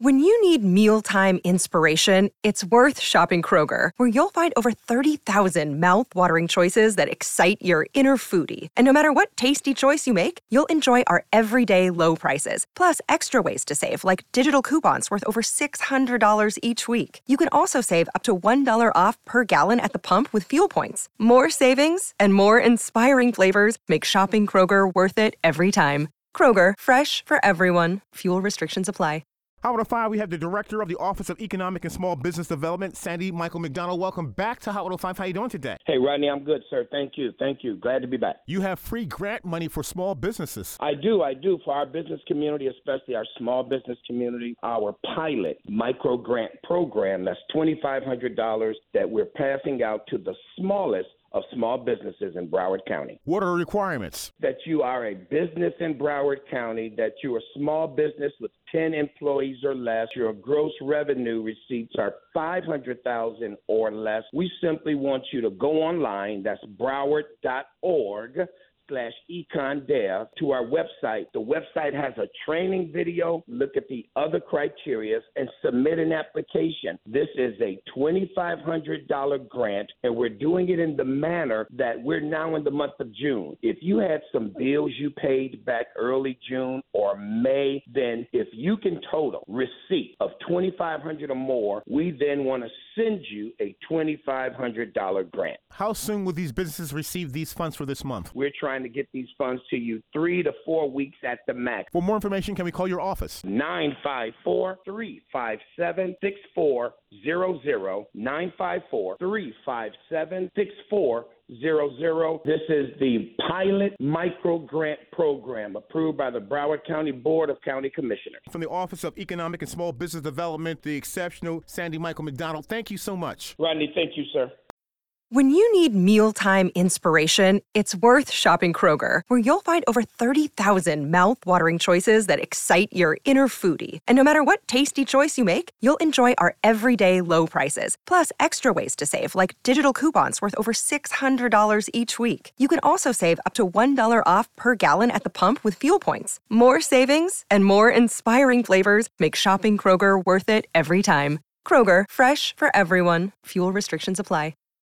When you need mealtime inspiration, it's worth shopping Kroger, where you'll find over 30,000 mouth-watering choices that excite your inner foodie. And no matter what tasty choice you make, you'll enjoy our everyday low prices, plus extra ways to save, like digital coupons worth over $600 each week. You can also save up to $1 off per gallon at the pump with fuel points. More savings and more inspiring flavors make shopping Kroger worth it every time. Kroger, fresh for everyone. Fuel restrictions apply. Hot 105, we have the Director of the Office of Economic and Small Business Development, Sandy Michael McDonald. Welcome back to Hot 105. How are you doing today? Hey, Rodney, I'm good, sir. Thank you. Glad to be back. You have free grant money for small businesses. I do. For our business community, especially our small business community, our pilot micro grant program, that's $2,500 that we're passing out to the smallest of small businesses in Broward County. What are the requirements? That you are a business in Broward County, that you're a small business with 10 employees or less, your gross revenue receipts are $500,000 or less. We simply want you to go online, that's broward.org/econdev, to our website. The website has a training video. Look at the other criteria and submit an application. This is a $2,500 grant, and we're doing it in the manner that we're now in the month of June. If you had some bills you paid back early June or May, then if you can total receipt of $2,500 or more, we then want to send you a $2,500 grant. How soon will these businesses receive these funds for this month? We're trying to get these funds to you 3 to 4 weeks at the max. For more information, can we call your office? 954-357-6400, 954-357-6400. This is the pilot micro grant program approved by the Broward County Board of County Commissioners. From the Office of Economic and Small Business Development, the exceptional Sandy Michael McDonald, thank you so much. Rodney, thank you, sir. When you need mealtime inspiration, it's worth shopping Kroger, where you'll find over 30,000 mouth-watering choices that excite your inner foodie. And no matter what tasty choice you make, you'll enjoy our everyday low prices, plus extra ways to save, like digital coupons worth over $600 each week. You can also save up to $1 off per gallon at the pump with fuel points. More savings and more inspiring flavors make shopping Kroger worth it every time. Kroger, fresh for everyone. Fuel restrictions apply.